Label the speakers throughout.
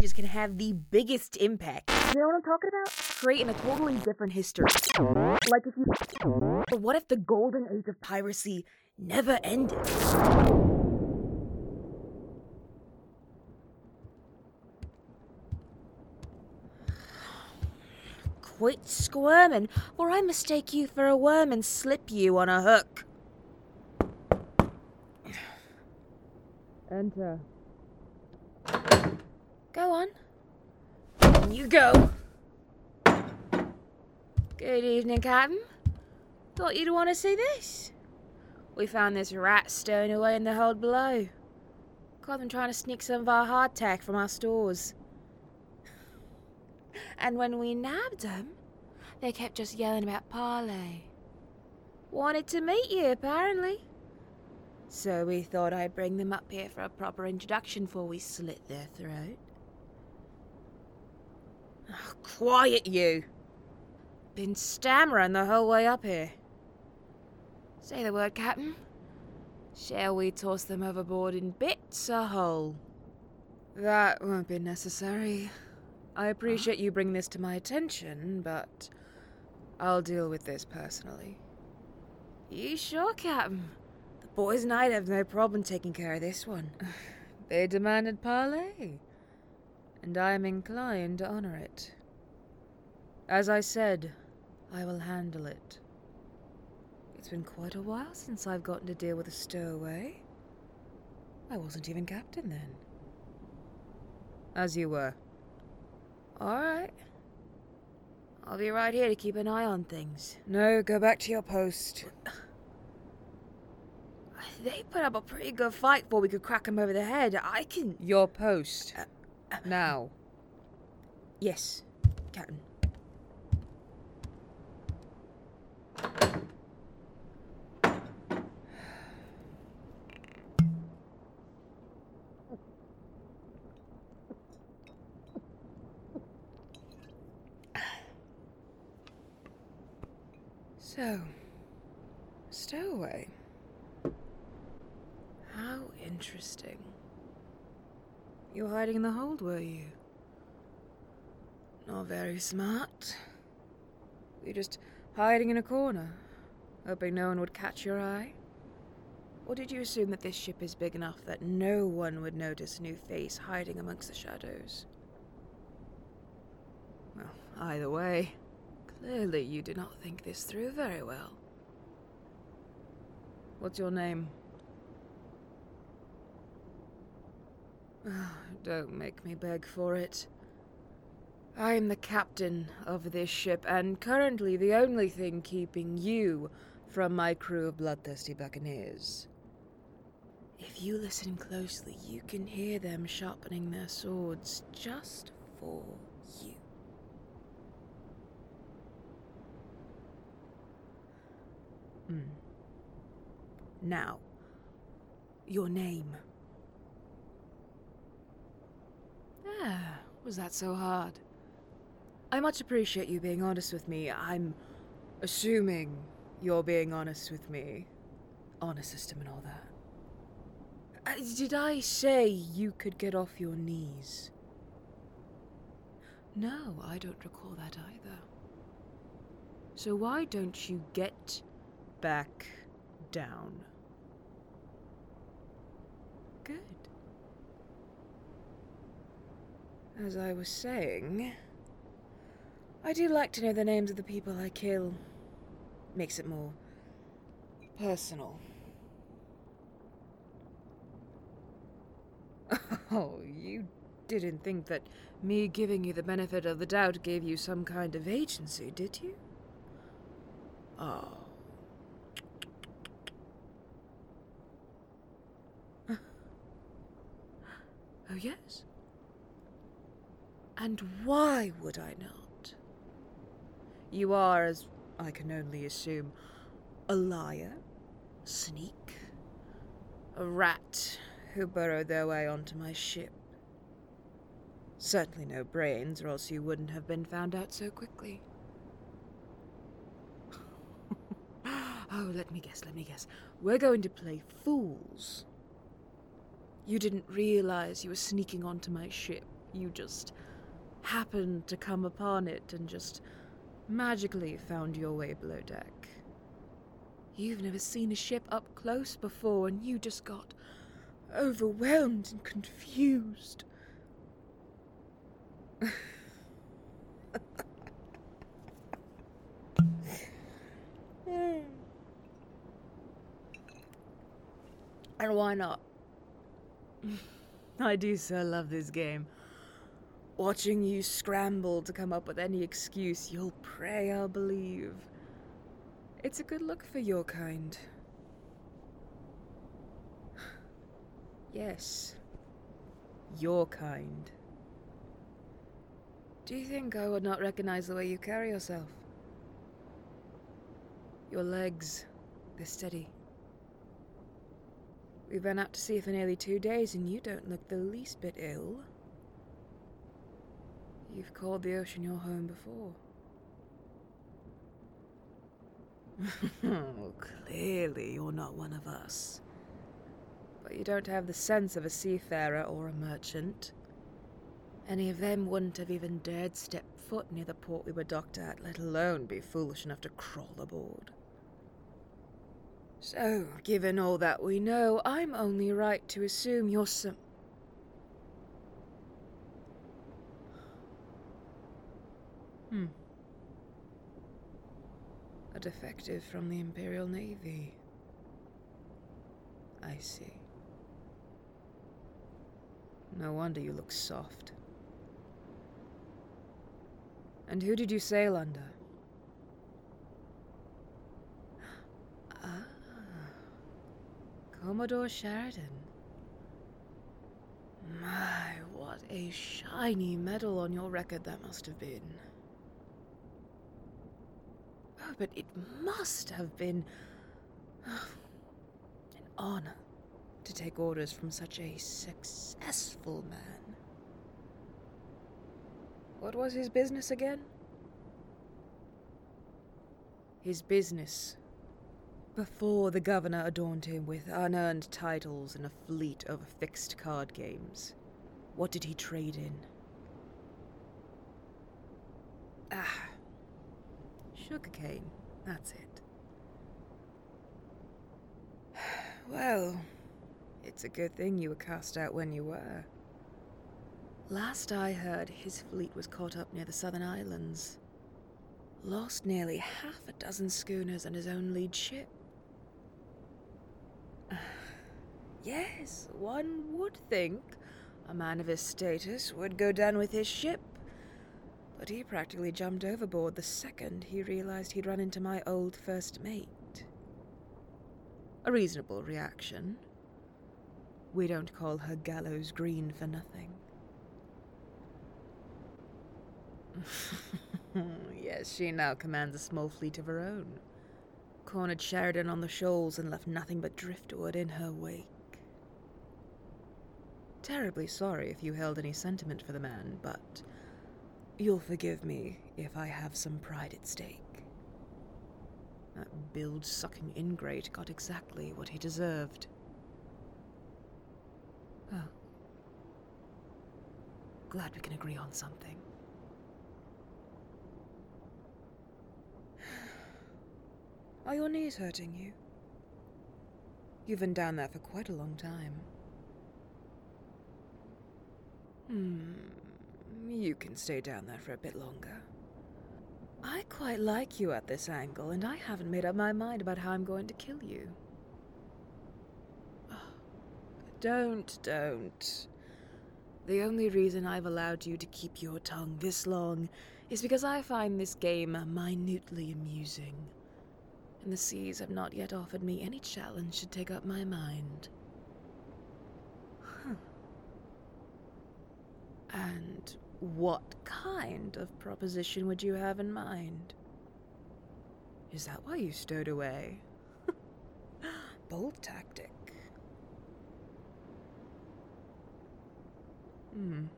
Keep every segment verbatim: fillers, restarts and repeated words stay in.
Speaker 1: changes can have the biggest impact. You know what I'm talking about? Creating a totally different history. Like if you... But what if the golden age of piracy never ended? Quit squirming, or I mistake you for a worm and slip you on a hook. Enter. Go on. In you go. Good evening, Captain. Thought you'd want to see this. We found this rat stone away in the hold below. Caught them trying to sneak some of our hardtack from our stores. And when we nabbed them, they kept just yelling about parley. Wanted to meet you, apparently. So we thought I'd bring them up here for a proper introduction before we slit their throat. Oh, quiet, you! Been stammering the whole way up here. Say the word, Captain. Shall we toss them overboard in bits or whole? That won't be necessary. I appreciate you bringing this to my attention, but I'll deal with this personally. You sure, Captain? The boys and I'd have no problem taking care of this one. They demanded parley, and I am inclined to honor it. As I said, I will handle it. It's been quite a while since I've gotten to deal with a stowaway. I wasn't even captain then. As you were. Alright. I'll be right here to keep an eye on things. No, go back to your post. They put up a pretty good fight before we could crack them over the head. I can... Your post. Uh, uh, now. Yes, Captain. So, stowaway. How interesting. You were hiding in the hold, were you? Not very smart. You're just hiding in a corner, hoping no one would catch your eye? Or did you assume that this ship is big enough that no one would notice a new face hiding amongst the shadows? Well, either way, clearly you did not think this through very well. What's your name? Don't make me beg for it. I am the captain of this ship, and currently the only thing keeping you from my crew of bloodthirsty buccaneers. If you listen closely, you can hear them sharpening their swords just for you. Hmm. Now, your name. Ah, was that so hard? I much appreciate you being honest with me. I'm assuming you're being honest with me. Honor system and all that. Uh, did I say you could get off your knees? No, I don't recall that either. So why don't you get back down? Good. As I was saying, I do like to know the names of the people I kill. Makes it more personal. Oh, you didn't think that me giving you the benefit of the doubt gave you some kind of agency, did you? Oh. Oh, yes? And why would I not? You are, as I can only assume, a liar, sneak, a rat who burrowed their way onto my ship. Certainly no brains, or else you wouldn't have been found out so quickly. Oh, let me guess, let me guess. We're going to play fools. You didn't realize you were sneaking onto my ship. You just happened to come upon it and just magically found your way below deck. You've never seen a ship up close before, and you just got overwhelmed and confused. And why not? I do so love this game. Watching you scramble to come up with any excuse, you'll pray I'll believe. It's a good look for your kind. Yes, your kind. Do you think I would not recognize the way you carry yourself? Your legs, they're steady. We've been out to sea for nearly two days and you don't look the least bit ill. You've called the ocean your home before. Well, clearly you're not one of us. But you don't have the sense of a seafarer or a merchant. Any of them wouldn't have even dared step foot near the port we were docked at, let alone be foolish enough to crawl aboard. So, given all that we know, I'm only right to assume you're some... Hmm. A defective from the Imperial Navy. I see. No wonder you look soft. And who did you sail under? Ah, Commodore Sheridan. My, what a shiny medal on your record that must have been. Oh, but it must have been an honor to take orders from such a successful man. What was his business again? His business. Before the governor adorned him with unearned titles and a fleet of fixed card games. What did he trade in? Ah. Sugarcane, that's it. Well, it's a good thing you were cast out when you were. Last I heard, his fleet was caught up near the Southern Islands. Lost nearly half a dozen schooners and his own lead ship. Yes, one would think a man of his status would go down with his ship. But he practically jumped overboard the second he realized he'd run into my old first mate. A reasonable reaction. We don't call her Gallows Green for nothing. Yes, she now commands a small fleet of her own. Cornered Sheridan on the shoals and left nothing but driftwood in her wake. Terribly sorry if you held any sentiment for the man, but you'll forgive me if I have some pride at stake. That bilge-sucking ingrate got exactly what he deserved. Oh. Glad we can agree on something. Are your knees hurting you? You've been down there for quite a long time. Hmm, you can stay down there for a bit longer. I quite like you at this angle, and I haven't made up my mind about how I'm going to kill you. Oh, don't, don't. The only reason I've allowed you to keep your tongue this long is because I find this game minutely amusing. And the seas have not yet offered me any challenge to take up my mind. Huh. And what kind of proposition would you have in mind? Is that why you stowed away? Bold tactic. Hmm.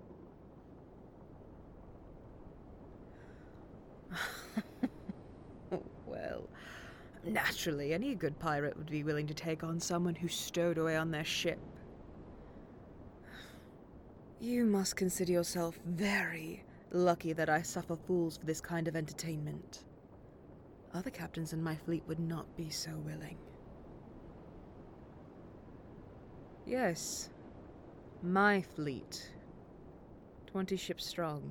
Speaker 1: Well, naturally, any good pirate would be willing to take on someone who stowed away on their ship. You must consider yourself very lucky that I suffer fools for this kind of entertainment. Other captains in my fleet would not be so willing. Yes, my fleet. Twenty ships strong.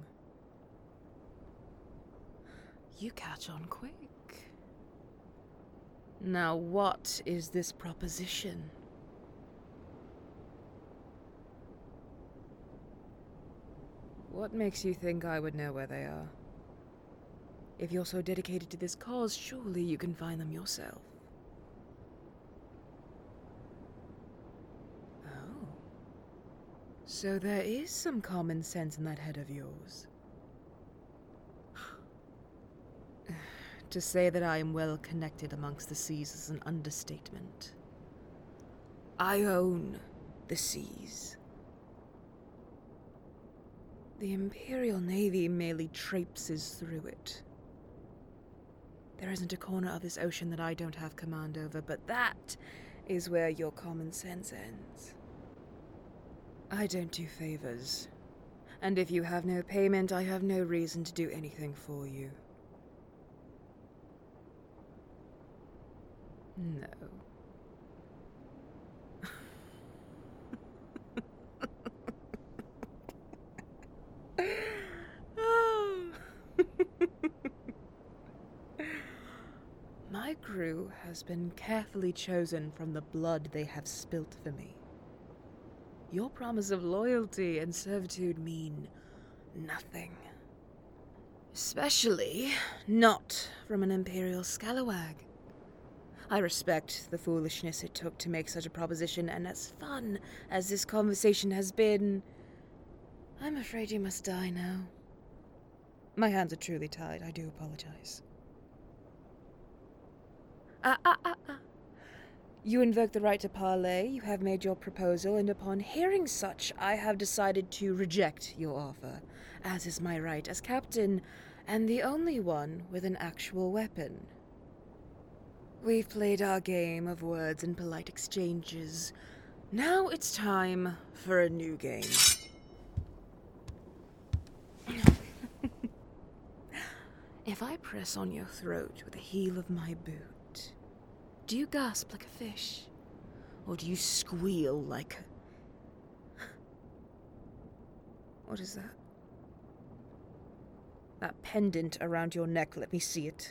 Speaker 1: You catch on quick. Now what is this proposition? What makes you think I would know where they are? If you're so dedicated to this cause, surely you can find them yourself. Oh. So there is some common sense in that head of yours. To say that I am well connected amongst the seas is an understatement. I own the seas. The Imperial Navy merely traipses through it. There isn't a corner of this ocean that I don't have command over, but that is where your common sense ends. I don't do favors, and if you have no payment, I have no reason to do anything for you. No. My crew has been carefully chosen from the blood they have spilt for me. Your promise of loyalty and servitude mean nothing. Especially not from an Imperial scalawag. I respect the foolishness it took to make such a proposition, and as fun as this conversation has been, I'm afraid you must die now. My hands are truly tied. I do apologize. Ah, ah, ah, ah. You invoke the right to parley, you have made your proposal, and upon hearing such, I have decided to reject your offer, as is my right as captain, and the only one with an actual weapon. We've played our game of words and polite exchanges. Now it's time for a new game. If I press on your throat with the heel of my boot, do you gasp like a fish? Or do you squeal like... What is that? That pendant around your neck, let me see it.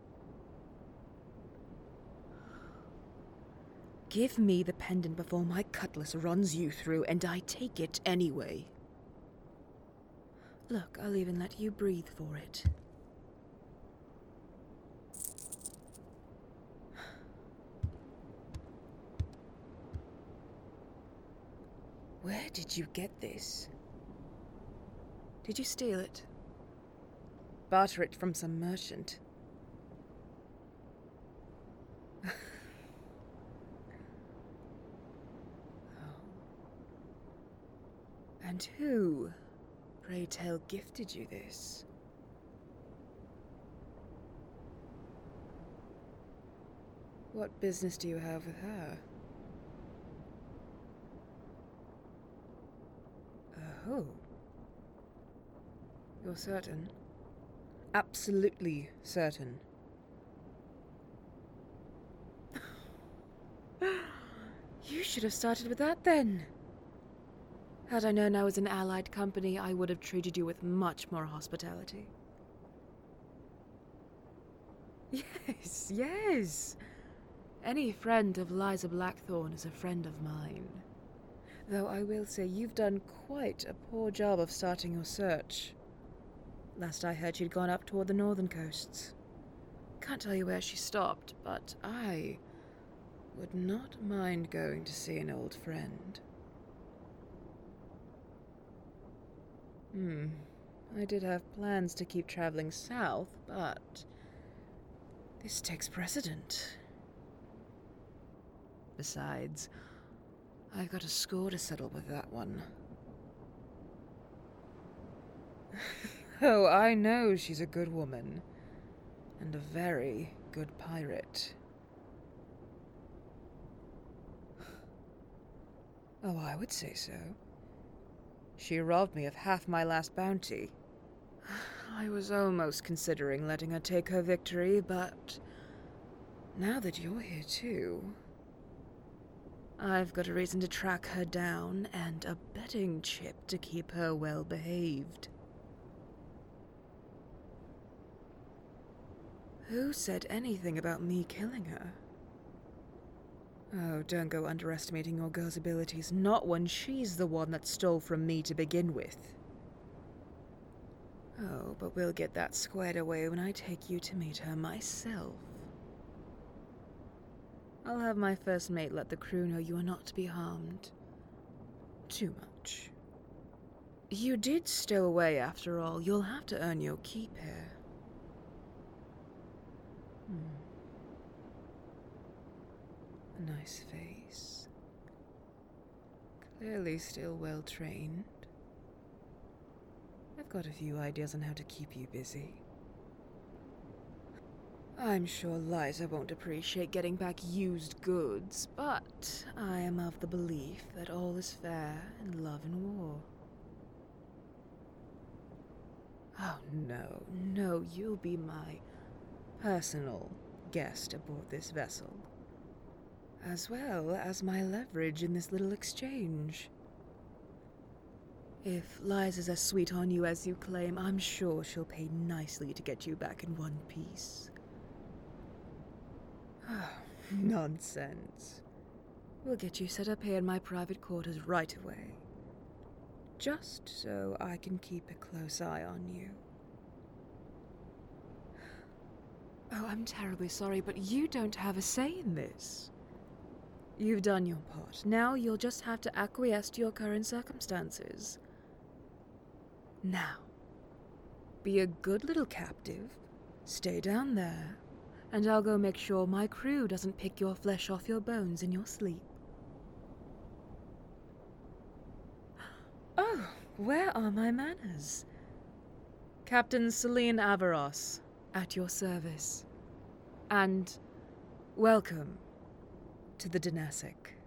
Speaker 1: Give me the pendant before my cutlass runs you through, and I take it anyway. Look, I'll even let you breathe for it. Where did you get this? Did you steal it? Barter it from some merchant? Oh. And who, pray tell, gifted you this? What business do you have with her? Oh. You're certain? Absolutely certain. You should have started with that then. Had I known I was an allied company, I would have treated you with much more hospitality. Yes, yes. Any friend of Liza Blackthorne is a friend of mine. Though I will say you've done quite a poor job of starting your search. Last I heard she'd gone up toward the northern coasts. Can't tell you where she stopped, but I would not mind going to see an old friend. Hmm. I did have plans to keep traveling south, but this takes precedent. Besides, I've got a score to settle with that one. Oh, I know she's a good woman. And a very good pirate. Oh, I would say so. She robbed me of half my last bounty. I was almost considering letting her take her victory, but now that you're here too, I've got a reason to track her down and a betting chip to keep her well behaved. Who said anything about me killing her? Oh, don't go underestimating your girl's abilities, not when she's the one that stole from me to begin with. Oh, but we'll get that squared away when I take you to meet her myself. I'll have my first mate let the crew know you are not to be harmed too much. You did stow away after all. You'll have to earn your keep here. Hmm. A nice face. Clearly still well trained. I've got a few ideas on how to keep you busy. I'm sure Liza won't appreciate getting back used goods, but I am of the belief that all is fair in love and war. Oh no, no, you'll be my personal guest aboard this vessel, as well as my leverage in this little exchange. If Liza's as sweet on you as you claim, I'm sure she'll pay nicely to get you back in one piece. Nonsense. We'll get you set up here in my private quarters right away. Just so I can keep a close eye on you. Oh, I'm terribly sorry, but you don't have a say in this. You've done your part. Now you'll just have to acquiesce to your current circumstances. Now, be a good little captive, stay down there, and I'll go make sure my crew doesn't pick your flesh off your bones in your sleep. Oh, where are my manners? Captain Celine Avaros, at your service. And welcome to the Dynastic.